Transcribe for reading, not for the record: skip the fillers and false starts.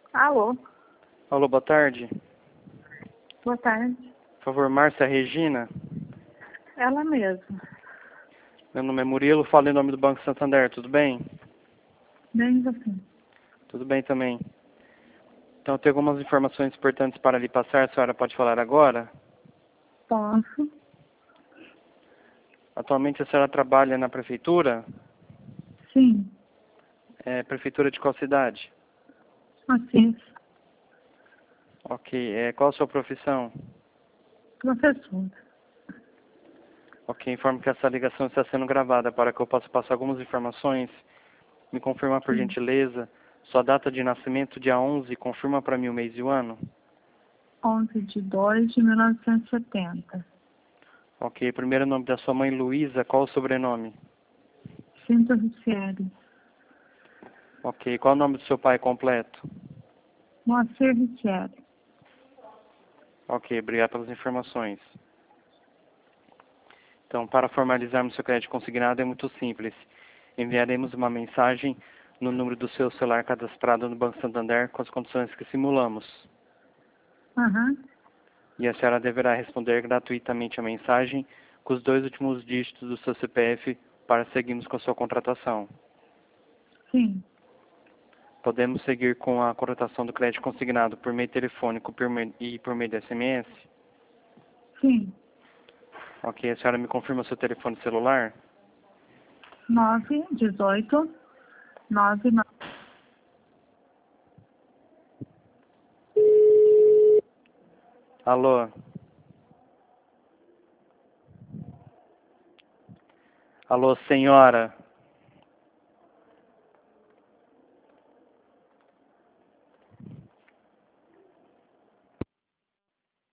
Alô, Alô, boa tarde. boa tarde. Por favor, Márcia Regina. Ela mesma. Meu nome é Murilo, falo em nome do Banco Santander, tudo bem? Bem você. Tudo bem também. Então, eu tenho algumas informações importantes para lhe passar, a senhora pode falar agora? Posso? Atualmente a senhora trabalha na prefeitura? Sim. Prefeitura de qual cidade? Assis. Ok, qual a sua profissão? Professora. Ok, informo que essa ligação está sendo gravada para que eu possa passar algumas informações. Me confirma, por Sim. gentileza, sua data de nascimento, dia 11, confirma para mim o mês e o ano. 11/2/1970. Ok, primeiro nome da sua mãe, Luísa, qual o sobrenome? Cinto Riccieri. Ok, qual o nome do seu pai completo? Moacir Riccieri. Ok, obrigado pelas informações. Então, para formalizarmos seu crédito consignado é muito simples. Enviaremos uma mensagem no número do seu celular cadastrado no Banco Santander com as condições que simulamos. Aham. E a senhora deverá responder gratuitamente a mensagem com os 2 últimos dígitos do seu CPF para seguirmos com a sua contratação. Sim. Podemos seguir com a contratação do crédito consignado por meio telefônico e por meio de SMS? Sim. Ok, a senhora me confirma o seu telefone celular? 918 99. Alô? Alô, senhora?